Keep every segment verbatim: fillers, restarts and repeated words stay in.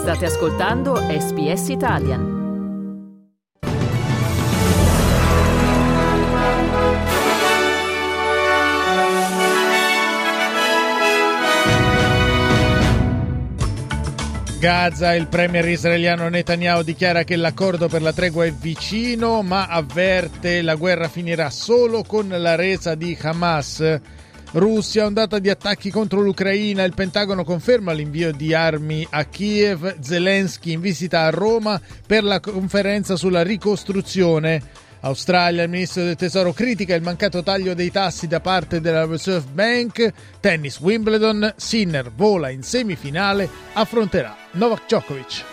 State ascoltando S B S Italian. Gaza, il premier israeliano Netanyahu dichiara che l'accordo per la tregua è vicino, ma avverte la guerra finirà solo con la resa di Hamas. Russia, ondata di attacchi contro l'Ucraina, il Pentagono conferma l'invio di armi a Kiev, Zelensky in visita a Roma per la conferenza sulla ricostruzione. Australia, il ministro del Tesoro critica il mancato taglio dei tassi da parte della Reserve Bank. Tennis, Wimbledon, Sinner vola in semifinale, affronterà Novak Djokovic.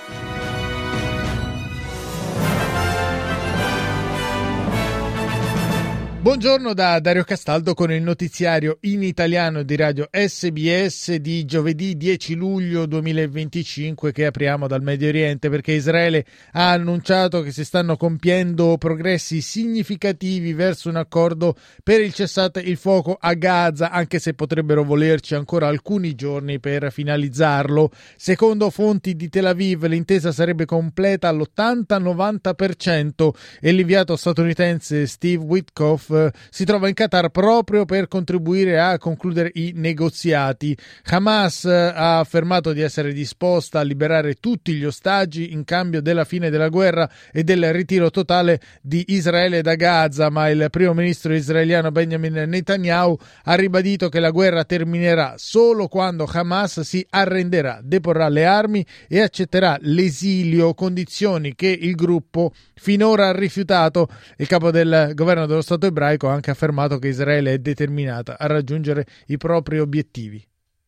Buongiorno da Dario Castaldo con il notiziario in italiano di Radio S B S di giovedì dieci luglio duemilaventicinque, che apriamo dal Medio Oriente perché Israele ha annunciato che si stanno compiendo progressi significativi verso un accordo per il cessate il fuoco a Gaza, anche se potrebbero volerci ancora alcuni giorni per finalizzarlo. Secondo fonti di Tel Aviv l'intesa sarebbe completa all'ottanta novanta per cento e l'inviato statunitense Steve Witkoff si trova in Qatar proprio per contribuire a concludere i negoziati. Hamas ha affermato di essere disposta a liberare tutti gli ostaggi in cambio della fine della guerra e del ritiro totale di Israele da Gaza, ma il primo ministro israeliano Benjamin Netanyahu ha ribadito che la guerra terminerà solo quando Hamas si arrenderà, deporrà le armi e accetterà l'esilio, condizioni che il gruppo finora ha rifiutato. Il capo del governo dello Stato ebraico ha anche affermato che Israele è determinata a raggiungere i propri obiettivi.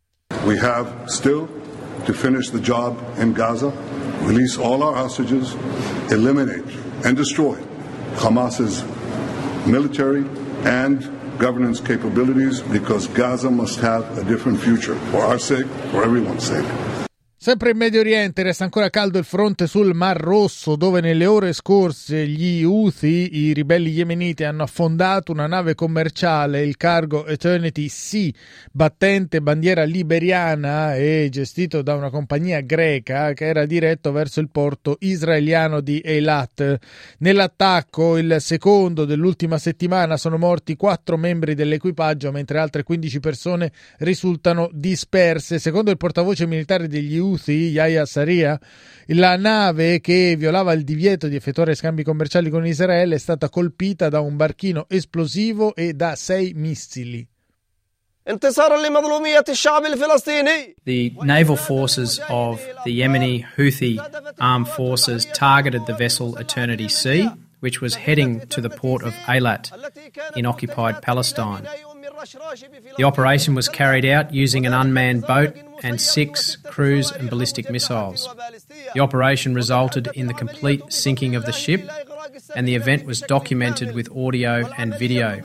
We have still to finish the job in Gaza, release all our hostages, eliminate and destroy Hamas's military and governance capabilities, because Gaza must have a different future for our sake, for everyone's sake. Sempre in Medio Oriente resta ancora caldo il fronte sul Mar Rosso, dove nelle ore scorse gli Houthi, i ribelli yemeniti, hanno affondato una nave commerciale, il cargo Eternity Sea, battente bandiera liberiana e gestito da una compagnia greca, che era diretto verso il porto israeliano di Eilat. Nell'attacco, il secondo dell'ultima settimana, sono morti quattro membri dell'equipaggio, mentre altre quindici persone risultano disperse. Secondo il portavoce militare degli Houthi, Yahya Saria, la nave che violava il divieto di effettuare scambi commerciali con Israele è stata colpita da un barchino esplosivo e da sei missili. The naval forces of the Yemeni Houthi armed forces targeted the vessel Eternity Sea, which was heading to the port of Eilat in occupied Palestine. The operation was carried out using an unmanned boat and six cruise and ballistic missiles. The operation resulted in the complete sinking of the ship, and the event was documented with audio and video.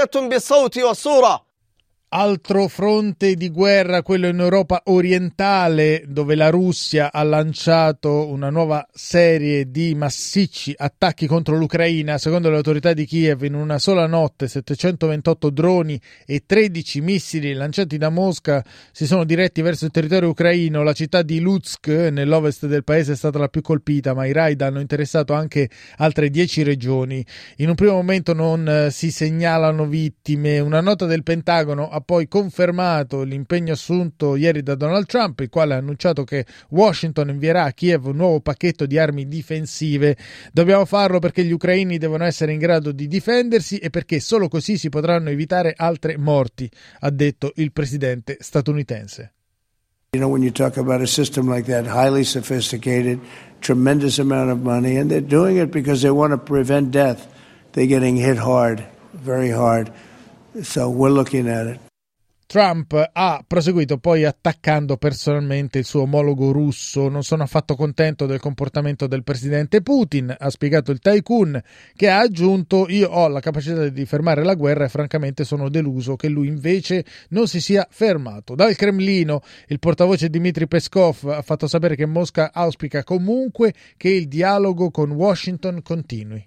Altro fronte di guerra, quello in Europa orientale, dove la Russia ha lanciato una nuova serie di massicci attacchi contro l'Ucraina. Secondo le autorità di Kiev, in una sola notte settecentoventotto droni e tredici missili lanciati da Mosca si sono diretti verso il territorio ucraino. La città di Lutsk, nell'ovest del paese, è stata la più colpita, ma i raid hanno interessato anche altre dieci regioni. In un primo momento non si segnalano vittime. Una nota del Pentagono ha poi confermato l'impegno assunto ieri da Donald Trump, il quale ha annunciato che Washington invierà a Kiev un nuovo pacchetto di armi difensive. Dobbiamo farlo perché gli ucraini devono essere in grado di difendersi e perché solo così si potranno evitare altre morti, ha detto il presidente statunitense. You know, when you talk about a system like that, highly sophisticated, tremendous amount of money, and they're doing it because they want to prevent death. They're getting hit hard, very hard. So we're looking at it. Trump ha proseguito poi attaccando personalmente il suo omologo russo. Non sono affatto contento del comportamento del presidente Putin, ha spiegato il tycoon, che ha aggiunto: io ho la capacità di fermare la guerra e francamente sono deluso che lui invece non si sia fermato. Dal Cremlino il portavoce Dmitry Peskov ha fatto sapere che Mosca auspica comunque che il dialogo con Washington continui.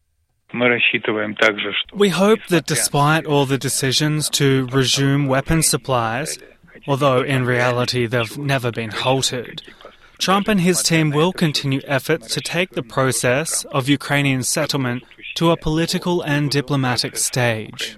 We hope that despite all the decisions to resume weapons supplies, although in reality they've never been halted, Trump and his team will continue efforts to take the process of Ukrainian settlement to a political and diplomatic stage.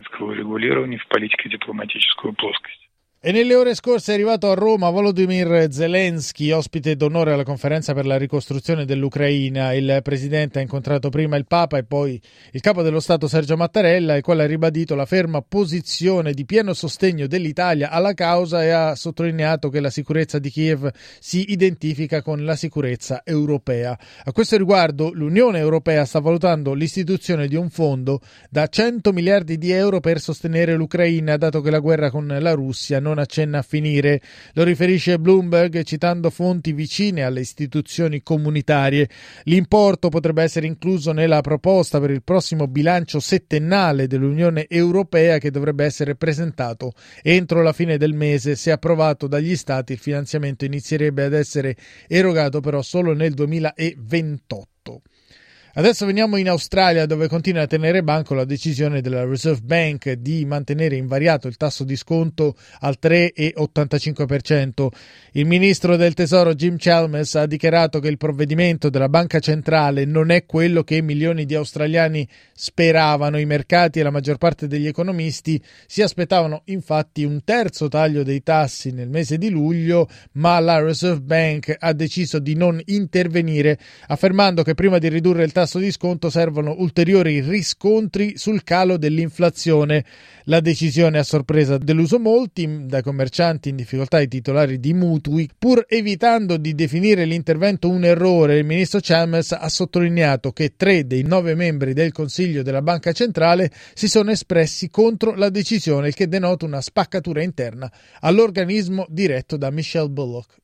E nelle ore scorse è arrivato a Roma Volodymyr Zelensky, ospite d'onore alla conferenza per la ricostruzione dell'Ucraina. Il presidente ha incontrato prima il Papa e poi il capo dello Stato Sergio Mattarella, il quale ha ribadito la ferma posizione di pieno sostegno dell'Italia alla causa e ha sottolineato che la sicurezza di Kiev si identifica con la sicurezza europea. A questo riguardo l'Unione Europea sta valutando l'istituzione di un fondo da cento miliardi di euro per sostenere l'Ucraina, dato che la guerra con la Russia non accenna a finire. Lo riferisce Bloomberg citando fonti vicine alle istituzioni comunitarie. L'importo potrebbe essere incluso nella proposta per il prossimo bilancio settennale dell'Unione Europea, che dovrebbe essere presentato entro la fine del mese. Se approvato dagli Stati, il finanziamento inizierebbe ad essere erogato però solo nel duemilaventotto. Adesso veniamo in Australia, dove continua a tenere banco la decisione della Reserve Bank di mantenere invariato il tasso di sconto al tre virgola ottantacinque per cento. Il ministro del Tesoro Jim Chalmers ha dichiarato che il provvedimento della banca centrale non è quello che milioni di australiani speravano. I mercati e la maggior parte degli economisti si aspettavano infatti un terzo taglio dei tassi nel mese di luglio, ma la Reserve Bank ha deciso di non intervenire, affermando che prima di ridurre il tasso di sconto servono ulteriori riscontri sul calo dell'inflazione. La decisione a sorpresa deluso molti, dai commercianti in difficoltà ai titolari di mutui. Pur evitando di definire l'intervento un errore, il ministro Chalmers ha sottolineato che tre dei nove membri del Consiglio della Banca Centrale si sono espressi contro la decisione, il che denota una spaccatura interna all'organismo diretto da Michelle Bullock.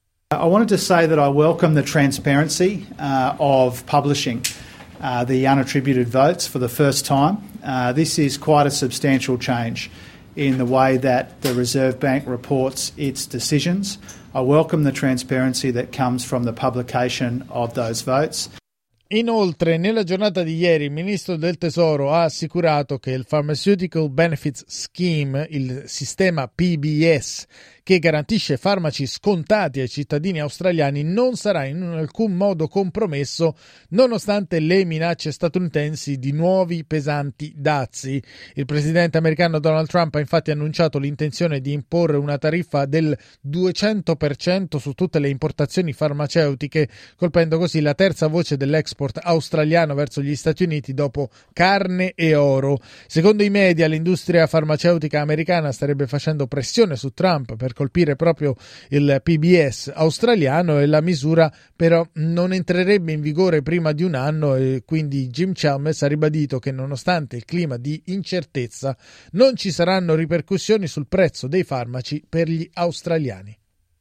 I wanted to say that I welcome the transparency uh, of publishing uh, the unattributed votes for the first time. Uh, this is quite a substantial change in the way that the Reserve Bank reports its decisions. I welcome the transparency that comes from the publication of those votes. Inoltre, nella giornata di ieri, il ministro del Tesoro ha assicurato che il Pharmaceutical Benefits Scheme, il sistema P B S, che garantisce farmaci scontati ai cittadini australiani, non sarà in alcun modo compromesso nonostante le minacce statunitensi di nuovi pesanti dazi. Il presidente americano Donald Trump ha infatti annunciato l'intenzione di imporre una tariffa del duecento per cento su tutte le importazioni farmaceutiche, colpendo così la terza voce dell'export australiano verso gli Stati Uniti dopo carne e oro. Secondo i media, l'industria farmaceutica americana starebbe facendo pressione su Trump per colpire proprio il P B S australiano, e la misura però non entrerebbe in vigore prima di un anno, e quindi Jim Chalmers ha ribadito che nonostante il clima di incertezza non ci saranno ripercussioni sul prezzo dei farmaci per gli australiani.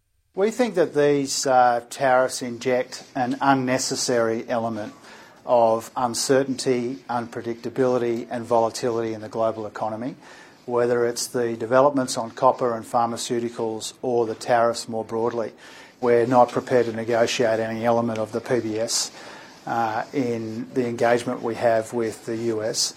We think that these uh, tariffs inject an unnecessary element of uncertainty, unpredictability and volatility in the global economy, whether it's the developments on copper and pharmaceuticals or the tariffs more broadly. We're not prepared to negotiate any element of the P B S uh, in the engagement we have with the U S.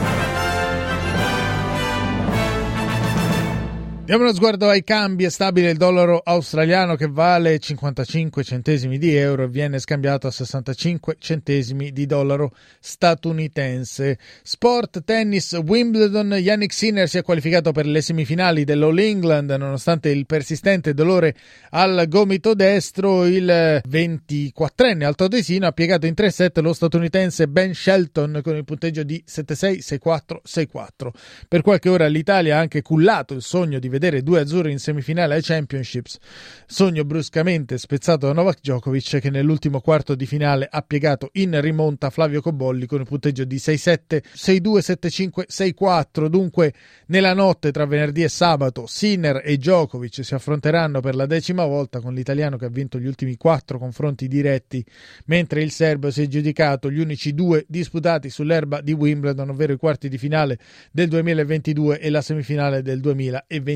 Diamo uno sguardo ai cambi. È stabile il dollaro australiano, che vale cinquantacinque centesimi di euro e viene scambiato a sessantacinque centesimi di dollaro statunitense. Sport, tennis, Wimbledon. Jannik Sinner si è qualificato per le semifinali dell'All England nonostante il persistente dolore al gomito destro. Il ventiquattrenne altoatesino ha piegato in tre set lo statunitense Ben Shelton con il punteggio di sette sei, sei quattro, sei quattro. Per qualche ora l'Italia ha anche cullato il sogno di vedere due azzurri in semifinale ai Championships, sogno bruscamente spezzato da Novak Djokovic, che nell'ultimo quarto di finale ha piegato in rimonta Flavio Cobolli con il punteggio di sei sette, sei due, sette cinque, sei quattro. Dunque nella notte tra venerdì e sabato Sinner e Djokovic si affronteranno per la decima volta, con l'italiano che ha vinto gli ultimi quattro confronti diretti, mentre il serbo si è giudicato gli unici due disputati sull'erba di Wimbledon, ovvero i quarti di finale del duemilaventidue e la semifinale del duemilaventitré.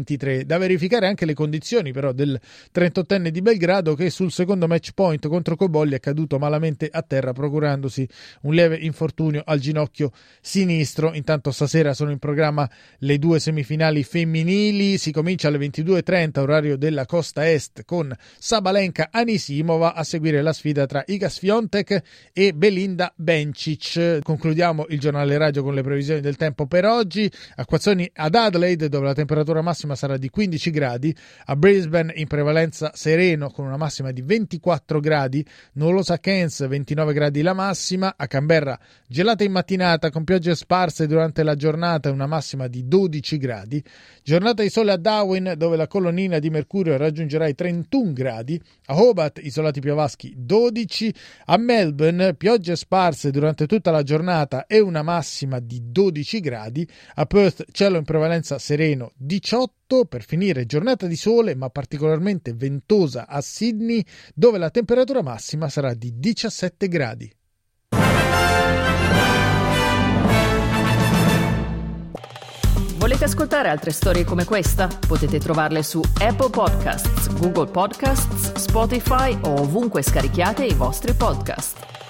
ventitré. Da verificare anche le condizioni però del trentottenne di Belgrado, che sul secondo match point contro Cobolli è caduto malamente a terra, procurandosi un lieve infortunio al ginocchio sinistro. Intanto stasera sono in programma le due semifinali femminili, si comincia alle ventidue e trenta orario della costa est con Sabalenka Anisimova, a seguire la sfida tra Iga Swiatek e Belinda Bencic. Concludiamo il giornale radio con le previsioni del tempo per oggi. Acquazzoni ad Adelaide, dove la temperatura massima sarà di quindici gradi, a Brisbane in prevalenza sereno con una massima di ventiquattro gradi, nuvolosa a Cairns ventinove gradi la massima, a Canberra gelata in mattinata con piogge sparse durante la giornata e una massima di dodici gradi, giornata di sole a Darwin, dove la colonnina di mercurio raggiungerà i trentuno gradi, a Hobart isolati piovaschi dodici, a Melbourne piogge sparse durante tutta la giornata e una massima di dodici gradi, a Perth cielo in prevalenza sereno diciotto, per finire giornata di sole ma particolarmente ventosa a Sydney, dove la temperatura massima sarà di diciassette gradi. Volete ascoltare altre storie come questa? Potete trovarle su Apple Podcasts, Google Podcasts, Spotify o ovunque scarichiate i vostri podcast.